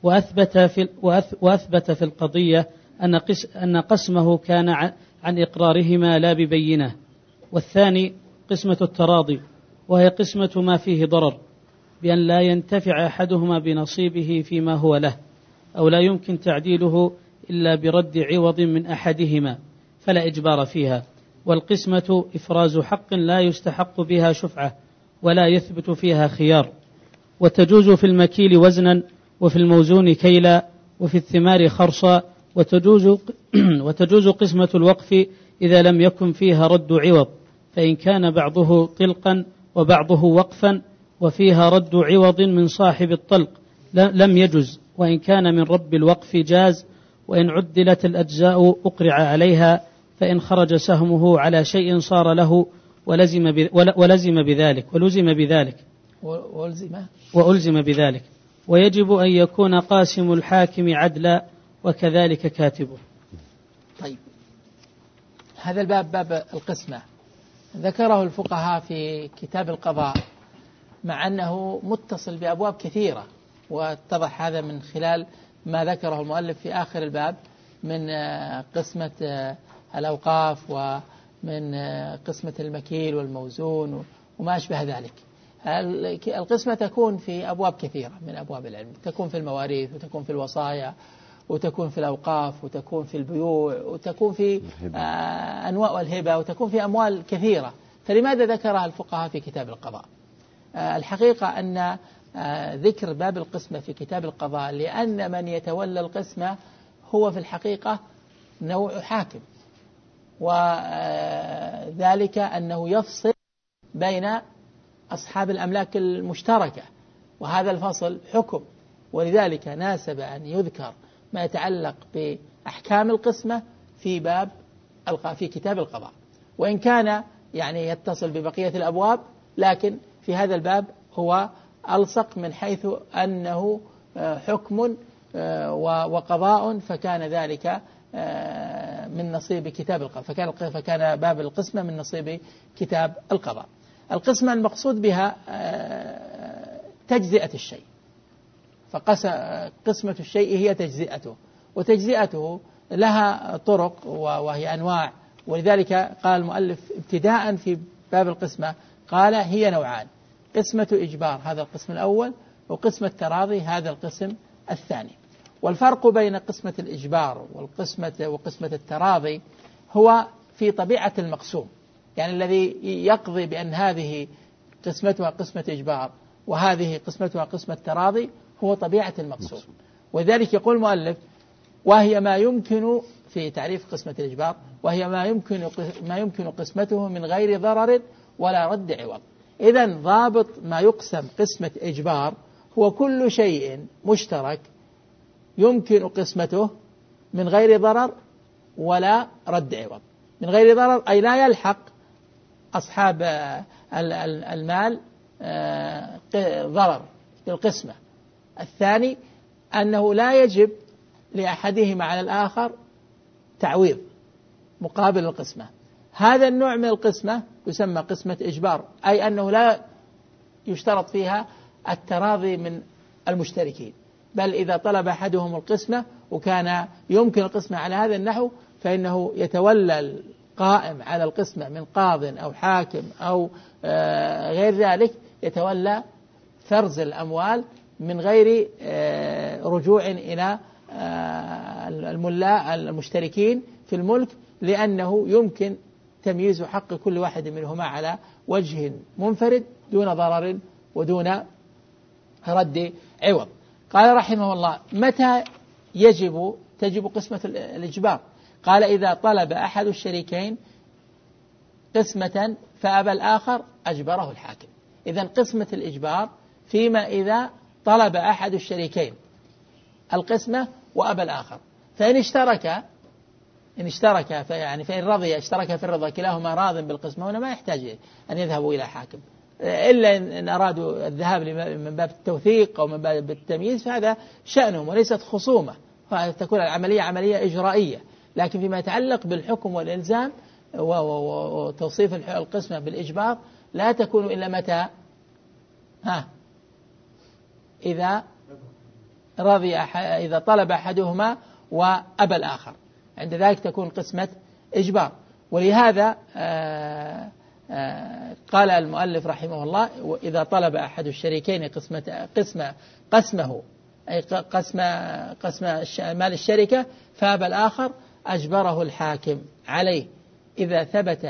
وأثبت في القضية أن قسمه كان عن إقرارهما لا ببينة. والثاني قسمة التراضي، وهي قسمة ما فيه ضرر، بأن لا ينتفع أحدهما بنصيبه فيما هو له، أو لا يمكن تعديله إلا برد عوض من أحدهما، فلا إجبار فيها. والقسمة إفراز حق لا يستحق بها شفعة ولا يثبت فيها خيار، وتجوز في المكيل وزنا، وفي الموزون كيلا، وفي الثمار خرصا. وتجوز قسمة الوقف إذا لم يكن فيها رد عوض، فإن كان بعضه طلقا وبعضه وقفا وفيها رد عوض من صاحب الطلق لم يجز، وإن كان من رب الوقف جاز. وإن عدلت الأجزاء أقرع عليها، فإن خرج سهمه على شيء صار له وألزم بذلك. ويجب أن يكون قاسم الحاكم عدلا وكذلك كاتبه. طيب، هذا الباب باب القسمة ذكره الفقهاء في كتاب القضاء، مع أنه متصل بأبواب كثيرة، واتضح هذا من خلال ما ذكره المؤلف في آخر الباب من قسمة الأوقاف ومن قسمة المكيل والموزون وما أشبه ذلك. القسمة تكون في أبواب كثيرة من أبواب العلم، تكون في المواريث، وتكون في الوصايا، وتكون في الأوقاف، وتكون في البيوع، وتكون في أنواع الهبة، وتكون في أموال كثيرة. فلماذا ذكرها الفقهاء في كتاب القضاء؟ الحقيقة أن ذكر باب القسمة في كتاب القضاء لأن من يتولى القسمة هو في الحقيقة نوع حاكم، وذلك أنه يفصل بين أصحاب الأملاك المشتركة، وهذا الفصل حكم، ولذلك ناسب أن يذكر ما يتعلق بأحكام القسمة في كتاب القضاء، وإن كان يعني يتصل ببقية الأبواب، لكن في هذا الباب هو ألصق من حيث أنه حكم وقضاء، فكان ذلك من نصيب كتاب القضاء، فكان باب القسمة من نصيب كتاب القضاء. القسمة المقصود بها تجزئة الشيء، فقسمة الشيء هي تجزئته، وتجزئته لها طرق وهي أنواع، ولذلك قال المؤلف ابتداء في باب القسمة قال هي نوعان: قسمة إجبار هذا القسم الأول، وقسمة تراضي هذا القسم الثاني. والفرق بين قسمة الإجبار وقسمة التراضي هو في طبيعة المقسوم، يعني الذي يقضي بأن هذه قسمتها قسمة إجبار وهذه قسمتها قسمة تراضي هو طبيعة المقسوم. وذلك يقول المؤلف: وهي ما يمكن، في تعريف قسمة الإجبار، وهي ما يمكن قسمته من غير ضرر ولا رد عوض. إذن ضابط ما يقسم قسمة إجبار هو كل شيء مشترك يمكن قسمته من غير ضرر ولا رد عوض. من غير ضرر أي لا يلحق أصحاب المال ضرر بالقسمة. الثاني أنه لا يجب لأحدهما على الآخر تعويض مقابل القسمة. هذا النوع من القسمة يسمى قسمة إجبار، أي أنه لا يشترط فيها التراضي من المشتركين، بل إذا طلب أحدهم القسمة وكان يمكن القسمة على هذا النحو فإنه يتولى القائم على القسمة من قاض أو حاكم أو غير ذلك، يتولى فرز الأموال من غير رجوع إلى المشتركين في الملك، لأنه يمكن تمييز حق كل واحد منهما على وجه منفرد دون ضرر ودون رد عوض. قال رحمه الله: متى تجب قسمة الإجبار؟ قال: إذا طلب أحد الشريكين قسمة فأبى الآخر أجبره الحاكم. إذن قسمة الإجبار فيما إذا طلب أحد الشريكين القسمة وأبى الآخر، فإن اشترك فإن رضي اشترك في الرضا، كلاهما راض بالقسمة، هنا ما يحتاج أن يذهبوا إلى حاكم، إلا إن أرادوا الذهاب من باب التوثيق أو من باب التمييز، فهذا شأنهم وليست خصومة، فتكون العملية عملية إجرائية. لكن فيما يتعلق بالحكم والإلزام وتوصيف القسمة بالإجبار لا تكون إلا متى؟ إذا طلب أحدهما وأبى الآخر، عند ذلك تكون قسمة إجبار. ولهذا قال المؤلف رحمه الله: إذا طلب أحد الشريكين قسمه أي قسم مال الشركة فأبى الآخر أجبره الحاكم عليه إذا ثبت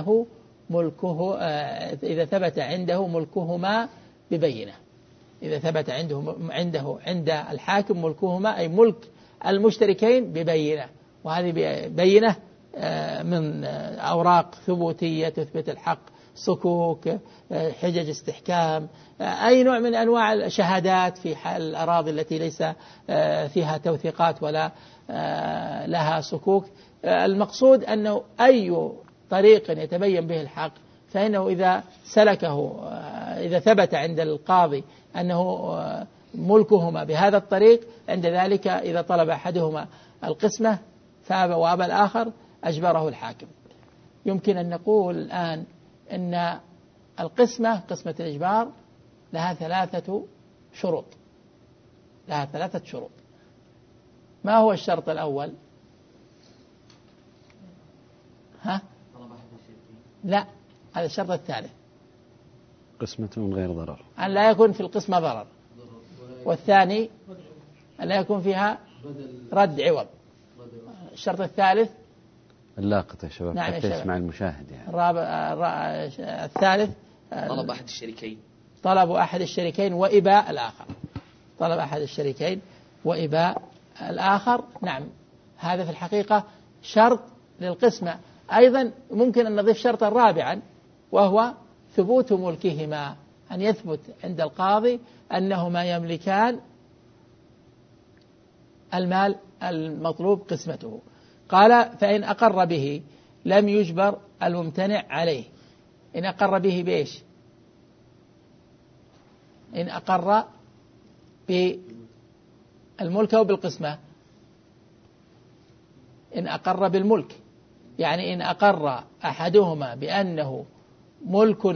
عنده ملكهما ببينة. إذا ثبت عند الحاكم ملكهما أي ملك المشتركين ببينة، وهذه بينة من أوراق ثبوتية تثبت الحق، صكوك، حجج استحكام، أي نوع من أنواع الشهادات في الأراضي التي ليس فيها توثيقات ولا لها صكوك. المقصود أنه أي طريق يتبين به الحق فإنه إذا سلكه، إذا ثبت عند القاضي أنه ملكهما بهذا الطريق، عند ذلك إذا طلب أحدهما القسمة وأبى الآخر أجبره الحاكم. يمكن أن نقول الآن أن القسمة، قسمة الإجبار، لها 3 شروط. لها 3 شروط. ما هو الشرط الأول؟ لا، هذا الشرط الثالث، قسمة من غير ضرر، أن لا يكون في القسمة ضرر، والثاني أن لا يكون فيها رد عوض. الشرط الثالث اللاقط يا شباب، نعم حتى يسمع المشاهد يعني. الثالث طلب أحد الشريكين، طلب أحد الشريكين وإباء الآخر. طلب أحد الشريكين وإباء الآخر. نعم، هذا في الحقيقة شرط للقسمة. أيضا ممكن أن نضيف شرطا رابعا، وهو ثبوت ملكهما، أن يثبت عند القاضي أنهما يملكان المال المطلوب قسمته. قال: فإن أقر به لم يجبر الممتنع عليه. إن أقر به بإيش؟ إن أقر بالملك أو بالقسمة؟ إن أقر بالملك، يعني إن أقر أحدهما بأنه ملك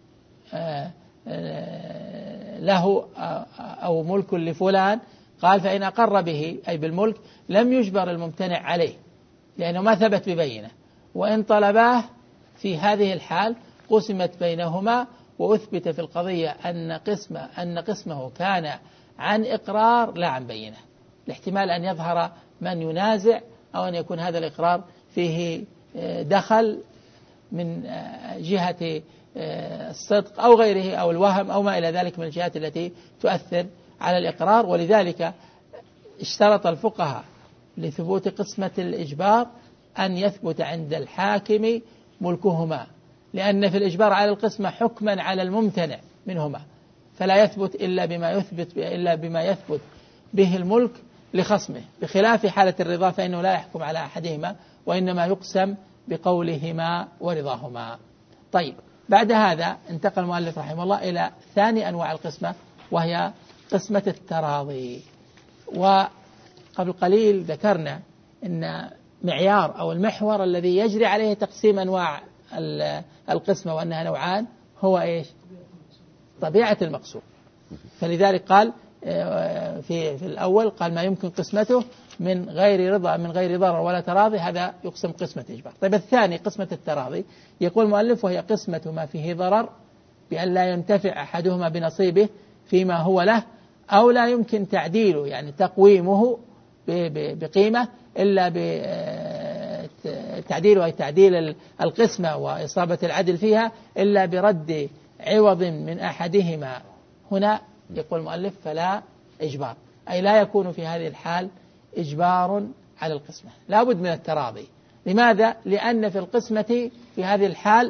له أو ملك لفلان، قال: فإن أقر به أي بالملك لم يجبر الممتنع عليه، لأنه ما ثبت ببينة. وإن طلباه في هذه الحال قسمت بينهما، وأثبت في القضية أن قسمه كان عن إقرار لا عن بينة، لاحتمال أن يظهر من ينازع، أو أن يكون هذا الإقرار فيه دخل من جهة الصدق أو غيره، أو الوهم أو ما إلى ذلك من الجهات التي تؤثر على الإقرار. ولذلك اشترط الفقهاء لثبوت قسمة الإجبار أن يثبت عند الحاكم ملكهما، لأن في الإجبار على القسمة حكما على الممتنع منهما، فلا يثبت إلا بما يثبت به الملك لخصمه، بخلاف حالة الرضا فإنه لا يحكم على أحدهما، وإنما يقسم بقولهما ورضاهما. طيب، بعد هذا انتقل المؤلف رحمه الله إلى ثاني أنواع القسمة، وهي قسمة التراضي. وقبل قليل ذكرنا أن معيار أو المحور الذي يجري عليه تقسيم أنواع القسمة وأنها نوعان هو إيش؟ طبيعة المقسوم. فلذلك قال في الأول قال: ما يمكن قسمته من غير رضا، من غير ضرر ولا تراضي، هذا يقسم قسمة إجبار. طيب، الثاني قسمة التراضي، يقول المؤلف: وهي قسمة ما فيه ضرر بأن لا ينتفع أحدهما بنصيبه فيما هو له، أو لا يمكن تعديله، يعني تقويمه بقيمة، إلا بتعديله أي تعديل القسمة وإصابة العدل فيها، إلا برد عوض من أحدهما. هنا يقول المؤلف: فلا إجبار، أي لا يكون في هذه الحال إجبار على القسمة، لا بد من التراضي. لماذا؟ لأن في القسمة في هذه الحال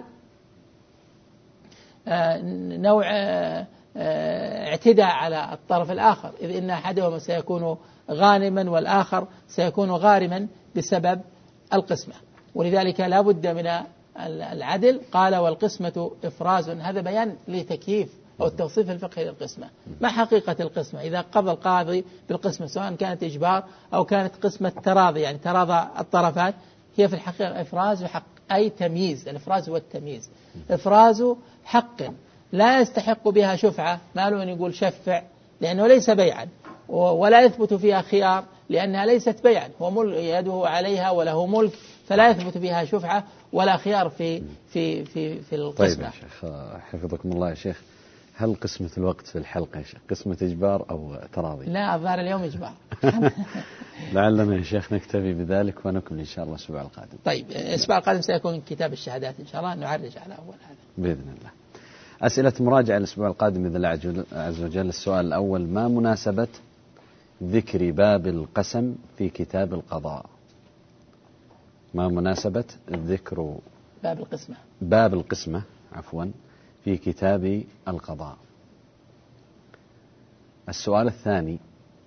نوع اعتداء على الطرف الآخر، إذ إن أحدهما سيكون غانما والآخر سيكون غارما بسبب القسمة، ولذلك لا بد من العدل. قال: والقسمة إفراز، هذا بيان لتكييف أو التوصيف الفقهي للقسمة. ما حقيقة القسمة؟ إذا قضى القاضي بالقسمة سواء كانت إجبار أو كانت قسمة تراضي، يعني تراضى الطرفان، هي في الحقيقة إفراز حق، أي تمييز. الإفراز هو التمييز، إفراز حق لا يستحق بها شفعة، ما له أن يقول شفع، لأنه ليس بيعا، ولا يثبت فيها خيار لأنها ليست بيعا، هو يده عليها وله ملك، فلا يثبت فيها شفعة ولا خيار في القسمة. طيب يا شيخ، حفظكم الله يا شيخ، هل قسمة الوقت في الحلقة يا شيخ قسمة إجبار أو تراضي؟ لا، الظاهر اليوم إجبار. لعلنا يا شيخ نكتفي بذلك ونكمل إن شاء الله الأسبوع القادم. طيب، الأسبوع القادم سيكون كتاب الشهادات إن شاء الله، نعرج على أول هذا بإذن الله. أسئلة مراجعة الأسبوع القادم بإذن الله عز وجل. السؤال الأول: ما مناسبة ذكر باب القسم في كتاب القضاء؟ ما مناسبة ذكر باب القسمة في كتاب القضاء؟ السؤال الثاني: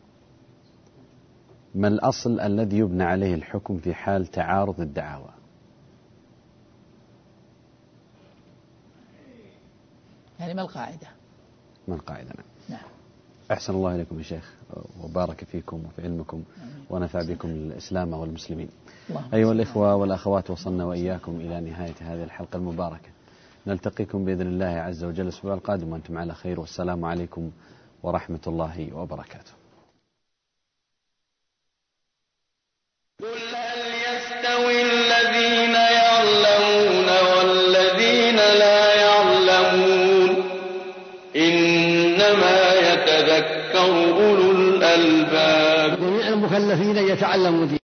ما الأصل الذي يبنى عليه الحكم في حال تعارض الدعاوى؟ يعني ما القاعدة؟ ما القاعدة؟ نعم. أحسن الله إليكم يا شيخ، وبارك فيكم وفي علمكم ونفع بكم الإسلام والمسلمين. أيها الإخوة والأخوات، وصلنا وإياكم إلى نهاية هذه الحلقة المباركة. نلتقيكم بإذن الله عز وجل الأسبوع القادم وأنتم على خير، والسلام عليكم ورحمة الله وبركاته. قل هل يستوي الذين يعلمون والذين لا يعلمون؟ إنما يتذكر أولو الألباب. جميع المكلفين يتعلموا دين